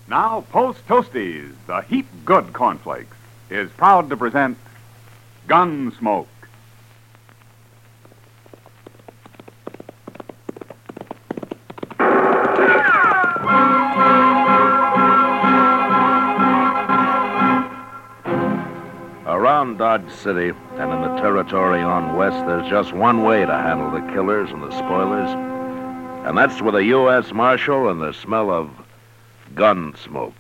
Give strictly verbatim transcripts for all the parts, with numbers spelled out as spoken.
Now, Post Toasties, the heap good cornflakes, is proud to present Gunsmoke. Around Dodge City and in the territory on west, there's just one way to handle the killers and the spoilers, and that's with a U S Marshal and the smell of gun smoke.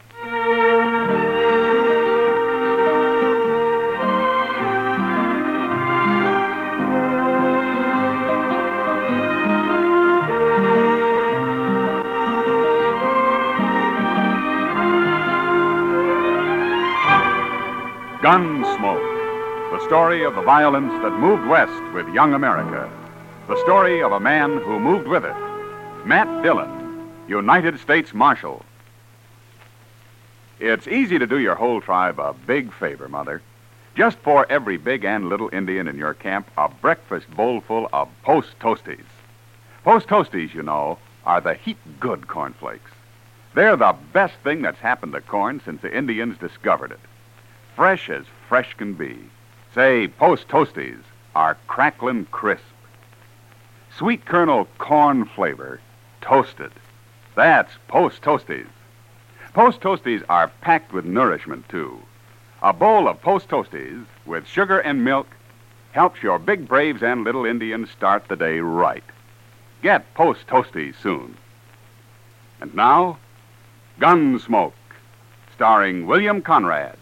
Gunsmoke, the story of the violence that moved west with young America. The story of a man who moved with it. Matt Dillon, United States Marshal. It's easy to do your whole tribe a big favor, Mother. Just pour every big and little Indian in your camp a breakfast bowlful of Post Toasties. Post Toasties, you know, are the heap good cornflakes. They're the best thing that's happened to corn since the Indians discovered it. Fresh as fresh can be. Say, Post Toasties are cracklin' crisp. Sweet kernel corn flavor, toasted. That's Post Toasties. Post Toasties are packed with nourishment, too. A bowl of Post Toasties with sugar and milk helps your big braves and little Indians start the day right. Get Post Toasties soon. And now, Gunsmoke, starring William Conrad.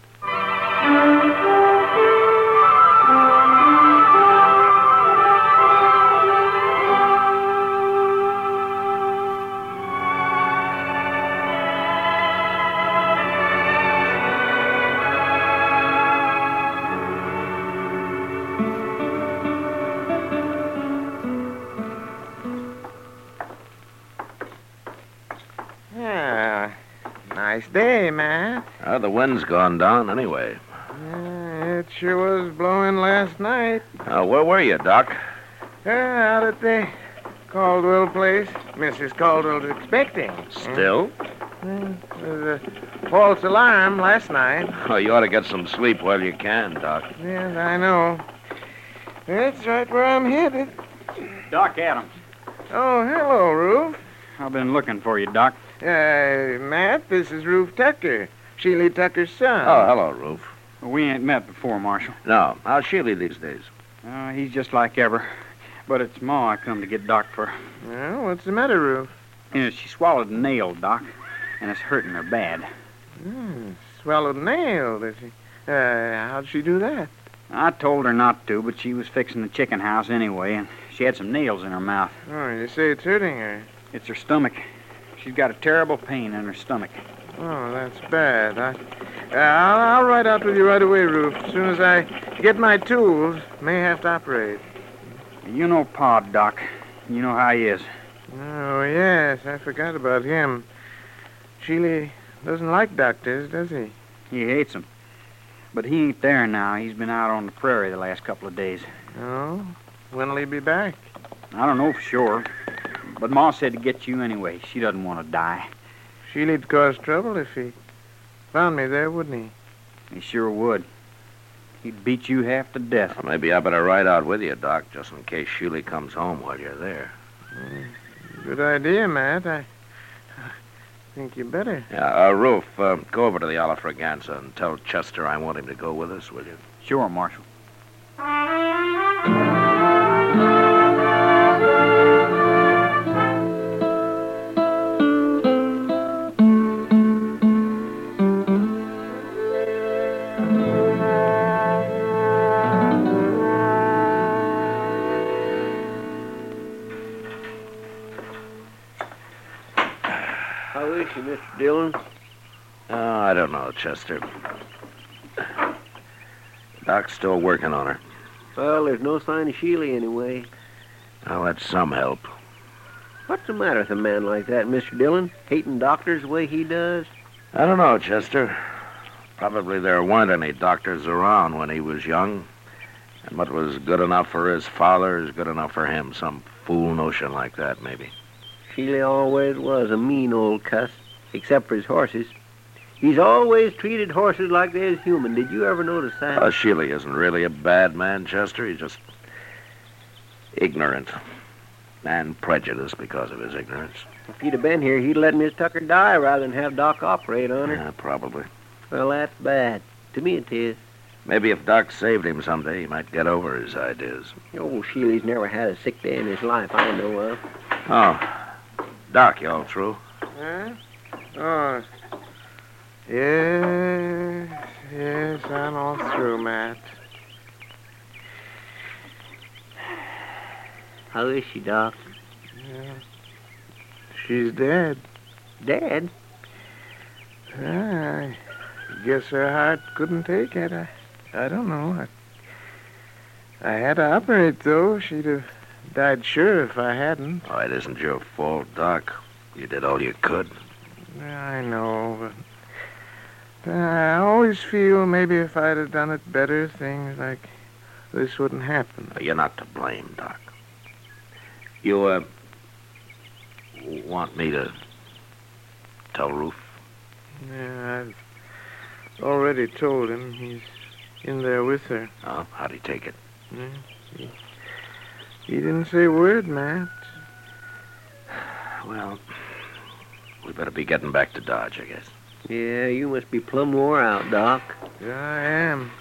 Yeah, nice day, Matt. Uh, the wind's gone down anyway. Yeah, it sure was blowing last night. Uh, where were you, Doc? Uh, out at the Caldwell place. Missus Caldwell's expecting. Still? Hmm, there was a false alarm last night. Oh, you ought to get some sleep while you can, Doc. Yes, I know. That's right where I'm headed. Doc Adams. Oh, hello, Roof. I've been looking for you, Doc. Uh, Matt, this is Roof Tucker, Sheely Tucker's son. Oh, hello, Roof. We ain't met before, Marshal. No. How's Sheely these days? Uh, he's just like ever. But it's Ma I come to get Doc for. Well, what's the matter, Roof? Yeah, she swallowed a nail, Doc, and it's hurting her bad. Hmm, swallowed a nail, did she? Uh, how'd she do that? I told her not to, but she was fixing the chicken house anyway, and she had some nails in her mouth. Oh, you say it's hurting her. It's her stomach. She's got a terrible pain in her stomach. Oh, that's bad. I, uh, I'll, I'll ride out with you right away, Roof. As soon as I get my tools, may have to operate. You know Pa, Doc. You know how he is. Oh, yes, I forgot about him. Sheely doesn't like doctors, does he? He hates them. But he ain't there now. He's been out on the prairie the last couple of days. Oh? When'll he be back? I don't know for sure. But Ma said to get you anyway. She doesn't want to die. Sheely'd cause trouble if he found me there, wouldn't he? He sure would. He'd beat you half to death. Well, maybe I better ride out with you, Doc, just in case Sheely comes home while you're there. Mm, good idea, Matt. I, I think you better. Yeah, uh, Roof, uh, go over to the Alafraganza and tell Chester I want him to go with us, will you? Sure, Marshal. How is she, Mister Dillon? Oh, I don't know, Chester. Doc's still working on her. Well, there's no sign of Sheely anyway. Well, that's some help. What's the matter with a man like that, Mister Dillon? Hating doctors the way he does? I don't know, Chester. Probably there weren't any doctors around when he was young. And what was good enough for his father is good enough for him. Some fool notion like that, maybe. Sheely always was a mean old cuss. except for his horses. He's always treated horses like they're human. Did you ever notice that? Uh, Sheely isn't really a bad man, Chester. He's just ignorant and prejudiced because of his ignorance. If he'd have been here, he'd let Miss Tucker die rather than have Doc operate on her. Yeah, probably. Well, that's bad. To me, it is. Maybe if Doc saved him someday, he might get over his ideas. Old Sheely's never had a sick day in his life I know of. Oh, Doc, you all through? Huh? Oh, yes, yes, I'm all through, Matt. How is she, Doc? Yeah. She's dead. Dead? I guess her heart couldn't take it. I, I don't know. I, I had to operate, though. She'd have died sure if I hadn't. Oh, it isn't your fault, Doc. You did all you could. I know, but I always feel maybe if I'd have done it better, things like this wouldn't happen. You're not to blame, Doc. You, uh, want me to tell Roof? Yeah, I've already told him. He's in there with her. Oh, how'd he take it? Yeah, he, he didn't say a word, Matt. Well, we better be getting back to Dodge, I guess. Yeah, you must be plumb wore out, Doc. Yeah, I am.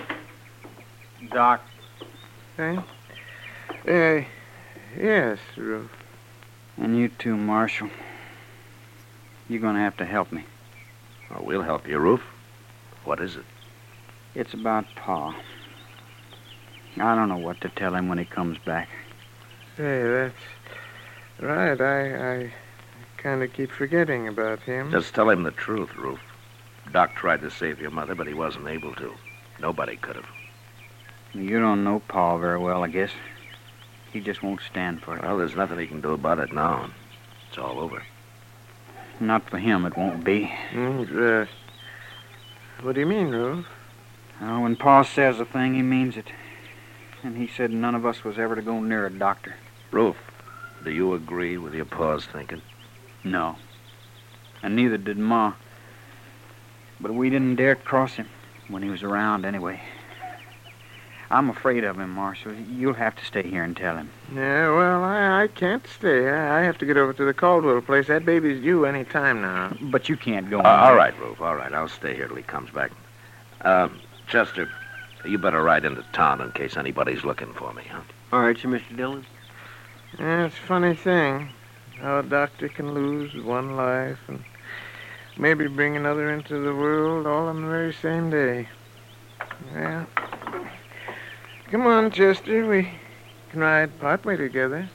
Doc, Hey? Uh, yes, Ruth. and you too, Marshal. You're going to have to help me. Well, we'll help you, Roof. What is it? It's about Pa. I don't know what to tell him when he comes back. Hey, that's right. I, I kind of keep forgetting about him. Just tell him the truth, Roof. Doc tried to save your mother, but he wasn't able to. Nobody could have. You don't know Pa very well, I guess. He just won't stand for it. Well, there's nothing he can do about it now. It's all over. Not for him, it won't be. Mm, uh, what do you mean, Ruth? Uh, when Pa says a thing, he means it. And he said none of us was ever to go near a doctor. Roof, do you agree with your pa's thinking? No. And neither did Ma. But we didn't dare cross him when he was around anyway. I'm afraid of him, Marshal. You'll have to stay here and tell him. Yeah, well, I, I can't stay. I, I have to get over to the Caldwell place. That baby's due any time now. But you can't go. Uh, all right, Roof, all right. I'll stay here till he comes back. Uh, Chester, you better ride into town in case anybody's looking for me, huh? All right, sir, Mister Dillon. Yeah, it's a funny thing how a doctor can lose one life and maybe bring another into the world all on the very same day. Yeah. Come on, Chester. We can ride partway together.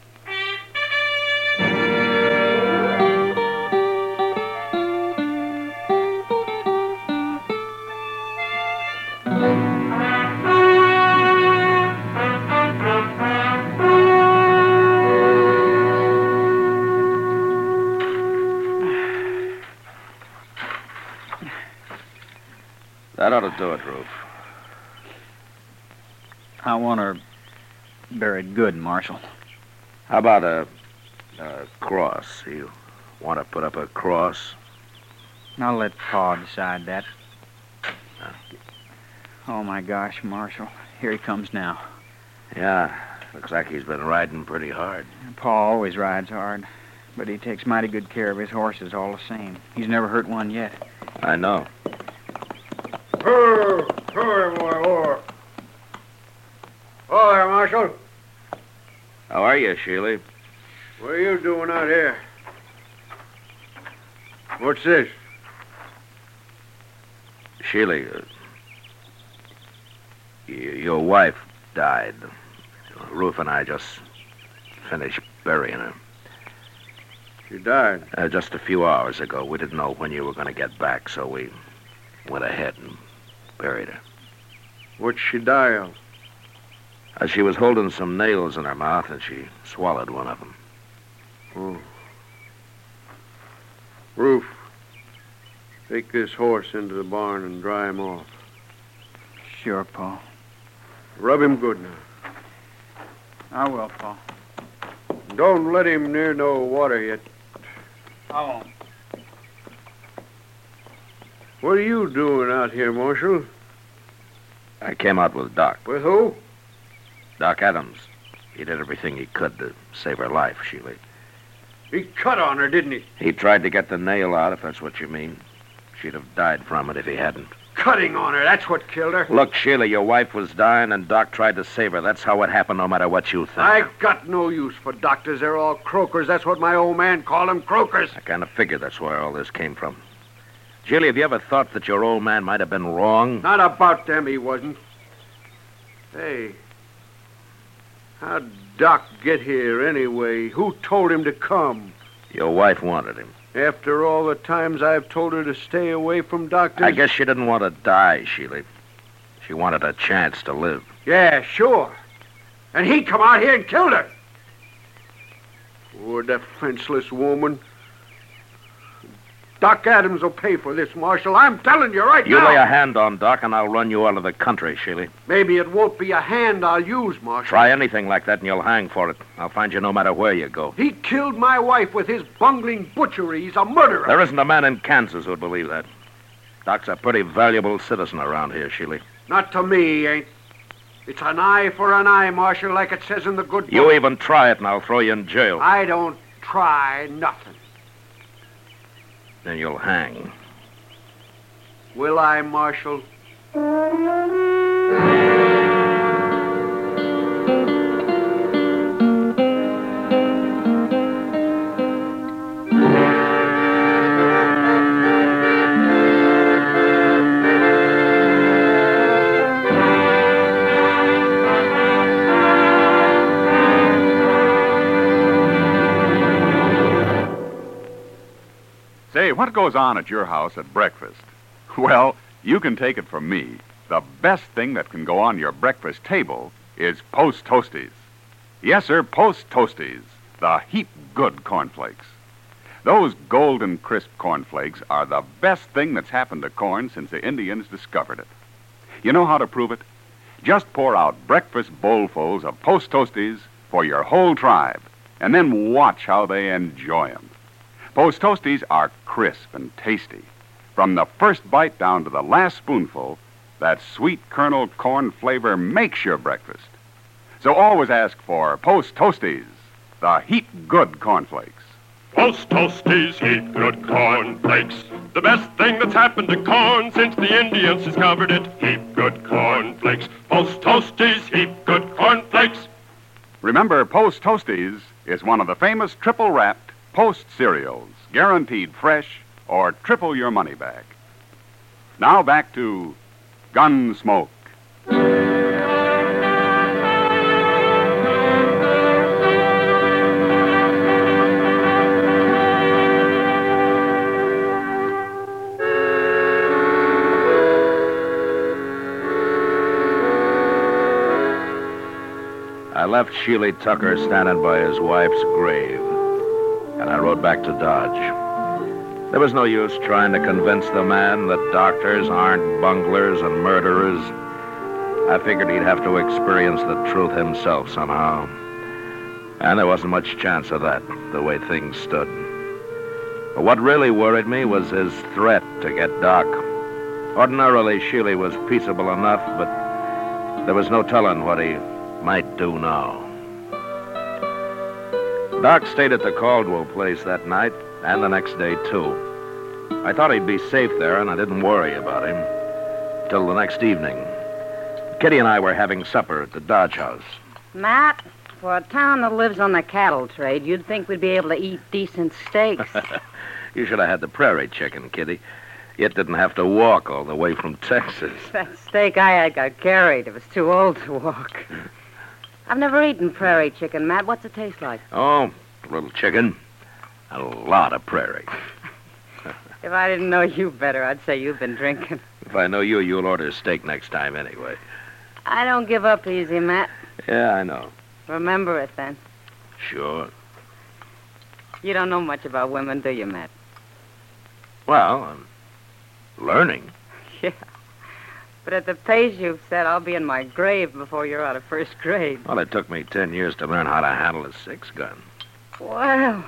That ought to do it, Roof. I want her buried good, Marshal. How about a, a cross? You want to put up a cross? I'll let Pa decide that. Oh, my gosh, Marshal. Here he comes now. Yeah, looks like he's been riding pretty hard. Pa always rides hard, but he takes mighty good care of his horses all the same. He's never hurt one yet. I know. Oh, oh, boy, oh. Oh, there, Marshal. How are you, Sheely? What are you doing out here? What's this? Sheely, uh, y- your wife died. Roof and I just finished burying her. She died. Uh, just a few hours ago. We didn't know when you were going to get back, so we went ahead and buried her. What'd she die of? Uh, she was holding some nails in her mouth, and she swallowed one of them. Oh. Roof, take this horse into the barn and dry him off. Sure, Pa. Rub him good now. I will, Pa. Don't let him near no water yet. I won't. What are you doing out here, Marshal? I came out with Doc. With who? Doc Adams. He did everything he could to save her life, Sheila. He cut on her, didn't he? He tried to get the nail out, if that's what you mean. She'd have died from it if he hadn't. Cutting on her, that's what killed her. Look, Sheila, your wife was dying and Doc tried to save her. That's how it happened, no matter what you think. I got no use for doctors. They're all croakers. That's what my old man called them, croakers. I kind of figured that's where all this came from. Sheila, have you ever thought that your old man might have been wrong? Not about them, he wasn't. Hey, how'd Doc get here anyway? Who told him to come? Your wife wanted him. After all the times I've told her to stay away from doctors? I guess she didn't want to die, Sheila. She wanted a chance to live. Yeah, sure. And he come out here and killed her. Poor defenseless woman. Doc Adams will pay for this, Marshal. I'm telling you right You now. lay a hand on Doc and I'll run you out of the country, Sheila. Maybe it won't be a hand I'll use, Marshal. Try anything like that and you'll hang for it. I'll find you no matter where you go. He killed my wife with his bungling butchery. He's a murderer. There isn't a man in Kansas who'd believe that. Doc's a pretty valuable citizen around here, Sheila. Not to me, ain't. It's an eye for an eye, Marshal, like it says in the good book. You even try it and I'll throw you in jail. I don't try nothing. Then you'll hang. Will I, Marshal? Say, what goes on at your house at breakfast? Well, you can take it from me. The best thing that can go on your breakfast table is Post Toasties. Yes, sir, Post Toasties, the heap good cornflakes. Those golden crisp cornflakes are the best thing that's happened to corn since the Indians discovered it. You know how to prove it? Just pour out breakfast bowlfuls of Post Toasties for your whole tribe, and then watch how they enjoy 'em. Post Toasties are crisp and tasty. From the first bite down to the last spoonful, that sweet kernel corn flavor makes your breakfast. So always ask for Post Toasties, the heap good cornflakes. Post Toasties, heap good cornflakes. The best thing that's happened to corn since the Indians discovered it. Heap good cornflakes. Post Toasties, heap good cornflakes. Remember, Post Toasties is one of the famous triple-wrapped Post cereals, guaranteed fresh or triple your money back. Now back to Gunsmoke. I left Sheely Tucker standing by his wife's grave, and I rode back to Dodge. There was no use trying to convince the man that doctors aren't bunglers and murderers. I figured he'd have to experience the truth himself somehow. And there wasn't much chance of that, the way things stood. But what really worried me was his threat to get Doc. Ordinarily, Sheely was peaceable enough, but there was no telling what he might do now. Doc stayed at the Caldwell place that night and the next day, too. I thought he'd be safe there, and I didn't worry about him till the next evening. Kitty and I were having supper at the Dodge house. Matt, for a town that lives on the cattle trade, you'd think we'd be able to eat decent steaks. You should have had the prairie chicken, Kitty. It didn't have to walk all the way from Texas. That steak I had got carried. It was too old to walk. I've never eaten prairie chicken, Matt. What's it taste like? Oh, a little chicken, a lot of prairie. If I didn't know you better, I'd say you've been drinking. If I know you, you'll order steak next time anyway. I don't give up easy, Matt. Yeah, I know. Remember it, then. Sure. You don't know much about women, do you, Matt? Well, I'm learning. Yeah. But at the pace you've set, I'll be in my grave before you're out of first grade. Well, it took me ten years to learn how to handle a six-gun. Well,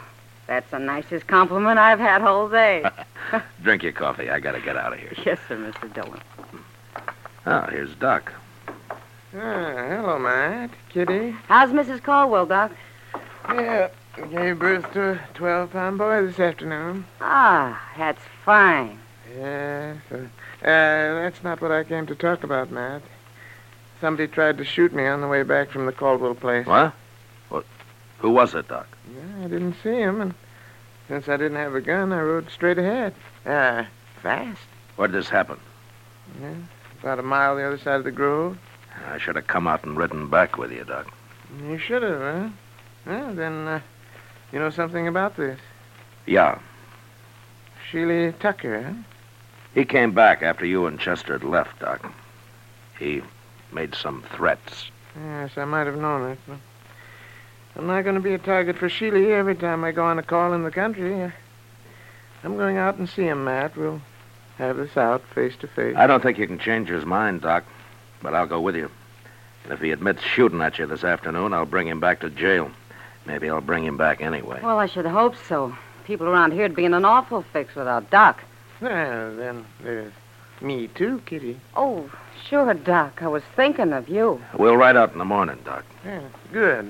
That's the nicest compliment I've had all day. Drink your coffee. I gotta get out of here. Yes, sir, Mister Dillon. Oh, here's Doc. Ah, hello, Matt. Kitty. How's Missus Caldwell, Doc? Yeah, gave birth to a twelve-pound boy this afternoon. Ah, that's fine. Yes. Uh, uh, that's not what I came to talk about, Matt. Somebody tried to shoot me on the way back from the Caldwell place. What? What? Who was it, Doc? Yeah, I didn't see him, and since I didn't have a gun, I rode straight ahead. Uh, fast. Where did this happen? Yeah, about a mile the other side of the grove. I should have come out and ridden back with you, Doc. You should have, huh? Well, then, uh, you know something about this. Yeah. Sheely Tucker, huh? He came back after you and Chester had left, Doc. He made some threats. Yes, I might have known it. But I'm not going to be a target for Sheely every time I go on a call in the country. I'm going out and see him, Matt. We'll have this out face to face. I don't think you can change his mind, Doc, but I'll go with you. And if he admits shooting at you this afternoon, I'll bring him back to jail. Maybe I'll bring him back anyway. Well, I should hope so. People around here'd be in an awful fix without Doc. Well, then there's me too, Kitty. Oh, sure, Doc. I was thinking of you. We'll ride out in the morning, Doc. Yeah, good.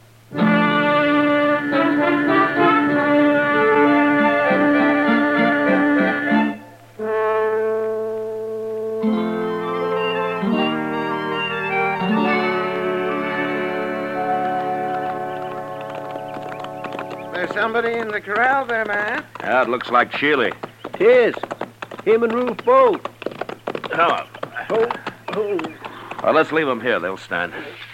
There's somebody in the corral there, man. Yeah, it looks like Sheely. Tis. Him and Ruth both. Oh. Oh, oh. Well, let's leave them here. They'll stand.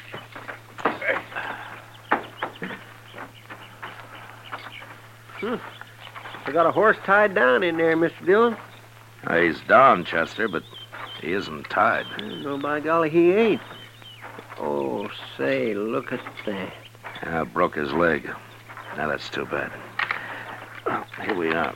Hmm. I got a horse tied down in there, Mister Dillon. Uh, he's down, Chester, but he isn't tied. No, by golly, he ain't. Oh, say, look at that. Yeah, broke his leg. Now, that's too bad. Well, here we are.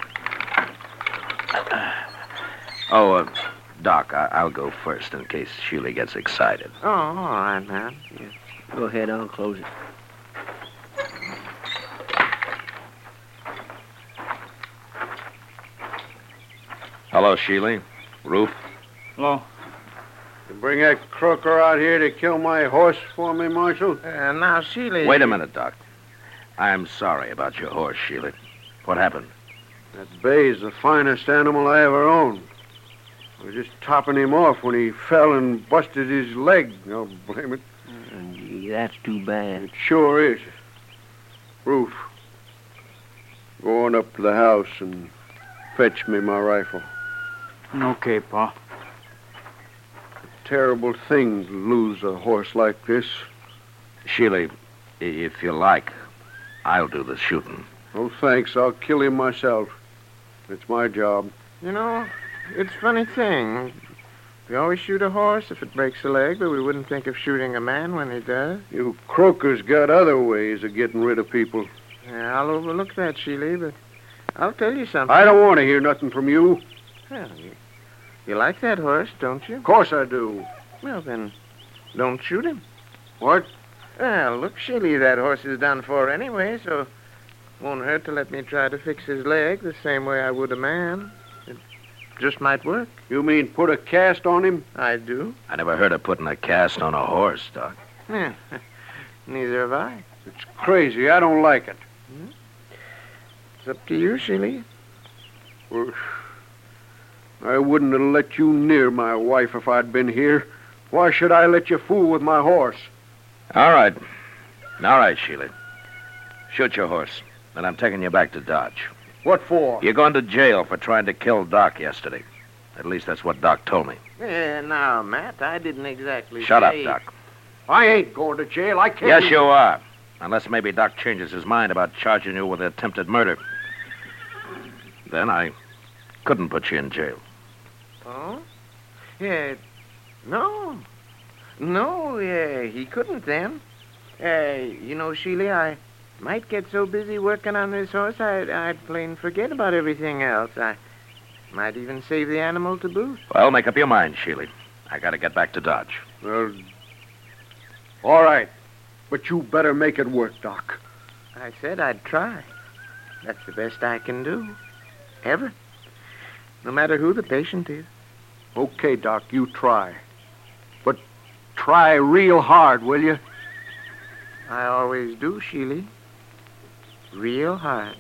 Oh, uh, Doc, I- I'll go first in case Sheely gets excited. Oh, all right, man. Yeah. Go ahead, I'll close it. Hello, Sheely. Ruth. Hello. You bring that croaker out here to kill my horse for me, Marshal? Uh, now, Sheely... Wait a minute, Doc. I'm sorry about your horse, Sheely. What happened? That bay's the finest animal I ever owned. I was just topping him off when he fell and busted his leg. I'll blame it. Uh, gee, that's too bad. It sure is. Ruth, go on up to the house and fetch me my rifle. Okay, Pa. Terrible thing to lose a horse like this. Sheely, i- if you like, I'll do the shooting. Oh, thanks. I'll kill him myself. It's my job. You know, it's a funny thing. We always shoot a horse if it breaks a leg, but we wouldn't think of shooting a man when he does. You croakers got other ways of getting rid of people. Yeah, I'll overlook that, Sheely, but I'll tell you something. I don't want to hear nothing from you. Well, you, you like that horse, don't you? Of course I do. Well, then, don't shoot him. What? Well, look, Sheely, that horse is done for anyway, so it won't hurt to let me try to fix his leg the same way I would a man. It just might work. You mean put a cast on him? I do. I never heard of putting a cast on a horse, Doc. Yeah, neither have I. It's crazy. I don't like it. It's up to you, Sheely. Well, I wouldn't have let you near my wife if I'd been here. Why should I let you fool with my horse? All right. All right, Sheely. Shoot your horse. Then I'm taking you back to Dodge. What for? You're going to jail for trying to kill Doc yesterday. At least that's what Doc told me. Yeah, now, Matt, I didn't exactly Shut up, say... Doc. I ain't going to jail. I can't. Yes, you are. Unless maybe Doc changes his mind about charging you with attempted murder. Then I couldn't put you in jail. Oh? Yeah, no. No, yeah, he couldn't then. Uh, you know, Sheely, I might get so busy working on this horse, I'd, I'd plain forget about everything else. I might even save the animal to boot. Well, make up your mind, Sheely. I gotta get back to Dodge. Well, all right. But you better make it work, Doc. I said I'd try. That's the best I can do. Ever. No matter who the patient is. Okay, Doc, you try. But try real hard, will you? I always do, Sheely. Real hard.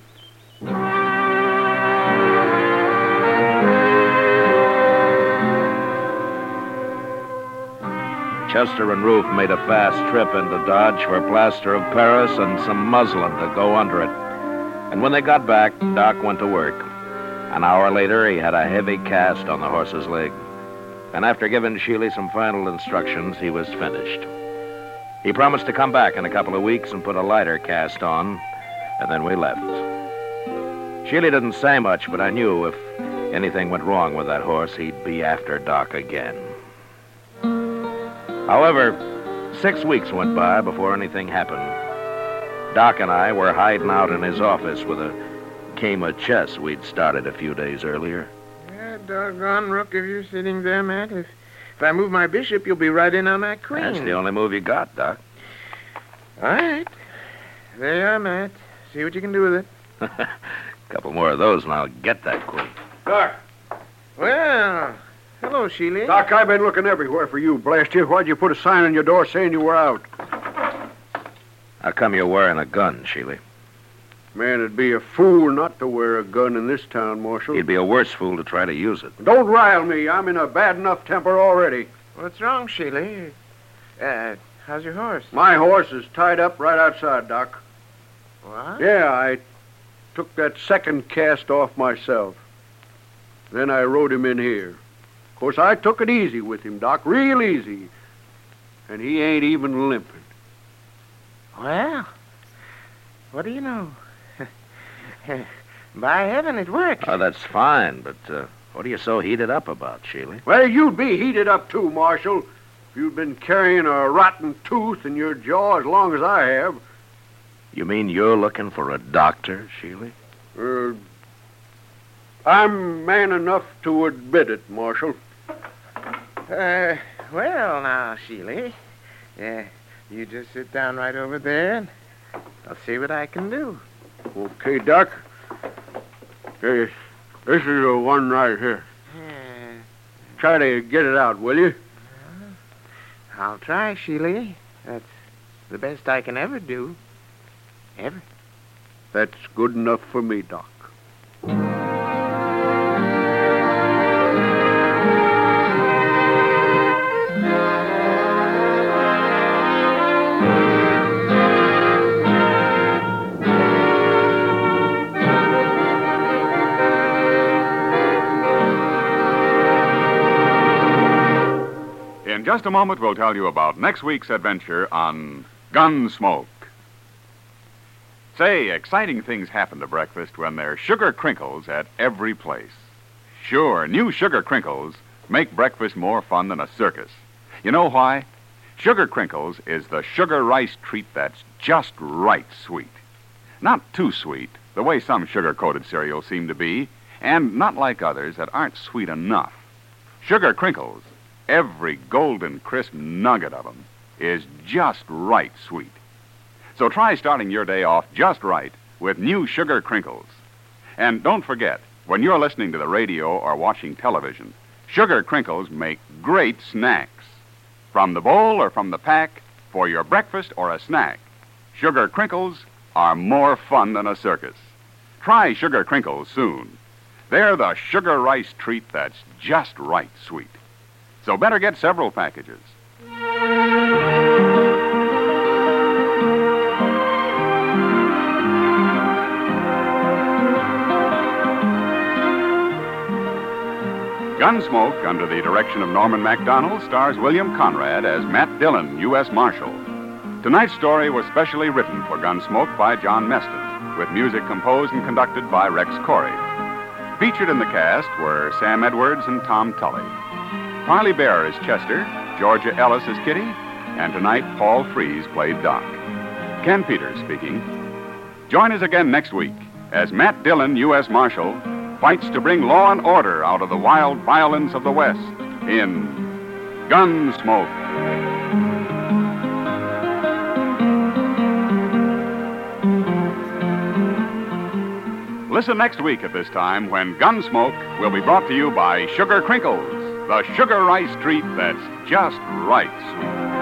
Chester and Ruth made a fast trip into Dodge for plaster of Paris and some muslin to go under it. And when they got back, Doc went to work. An hour later, he had a heavy cast on the horse's leg. And after giving Sheely some final instructions, he was finished. He promised to come back in a couple of weeks and put a lighter cast on, and then we left. Sheely didn't say much, but I knew if anything went wrong with that horse, he'd be after Doc again. However, six weeks went by before anything happened. Doc and I were hiding out in his office with a game of chess we'd started a few days earlier. Yeah, doggone rook, if you're sitting there, Matt. If, if I move my bishop, you'll be right in on that queen. That's the only move you got, Doc. All right. There you are, Matt. See what you can do with it. A couple more of those and I'll get that queen. Doc. Well, hello, Sheely. Doc, I've been looking everywhere for you, blast you. Why'd you put a sign on your door saying you were out? How come you're wearing a gun, Sheely? Man, it'd be a fool not to wear a gun in this town, Marshal. You'd be a worse fool to try to use it. Don't rile me. I'm in a bad enough temper already. What's wrong, Sheely? Uh, how's your horse? My horse is tied up right outside, Doc. What? Yeah, I took that second cast off myself. Then I rode him in here. Of course, I took it easy with him, Doc, real easy. And he ain't even limping. Well, what do you know? By heaven, it works. Oh, that's fine, but uh, what are you so heated up about, Sheely? Well, you'd be heated up too, Marshal. If you'd been carrying a rotten tooth in your jaw as long as I have. You mean you're looking for a doctor, Sheely? Uh, I'm man enough to admit it, Marshal. Uh, well, now, Sheely. Yeah, you just sit down right over there, and I'll see what I can do. Okay, Doc. Hey, this is the one right here. Yeah. Try to get it out, will you? I'll try, Sheely. That's the best I can ever do. Ever. That's good enough for me, Doc. In just a moment, we'll tell you about next week's adventure on Gunsmoke. Say, exciting things happen to breakfast when there's sugar crinkles at every place. Sure, new sugar crinkles make breakfast more fun than a circus. You know why? Sugar crinkles is the sugar rice treat that's just right sweet. Not too sweet, the way some sugar-coated cereals seem to be, and not like others that aren't sweet enough. Sugar crinkles, every golden crisp nugget of them, is just right sweet. So try starting your day off just right with new sugar crinkles. And don't forget, when you're listening to the radio or watching television, sugar crinkles make great snacks. From the bowl or from the pack, for your breakfast or a snack, sugar crinkles are more fun than a circus. Try sugar crinkles soon. They're the sugar rice treat that's just right sweet. So better get several packages. Gunsmoke, under the direction of Norman Macdonald, stars William Conrad as Matt Dillon, U S Marshal. Tonight's story was specially written for Gunsmoke by John Meston, with music composed and conducted by Rex Corey. Featured in the cast were Sam Edwards and Tom Tully. Parley Bear is Chester, Georgia Ellis is Kitty, and tonight Paul Frees played Doc. Ken Peters speaking. Join us again next week as Matt Dillon, U S Marshal, fights to bring law and order out of the wild violence of the West in Gunsmoke. Listen next week at this time when Gunsmoke will be brought to you by Sugar Crinkles, the sugar rice treat that's just right sweet.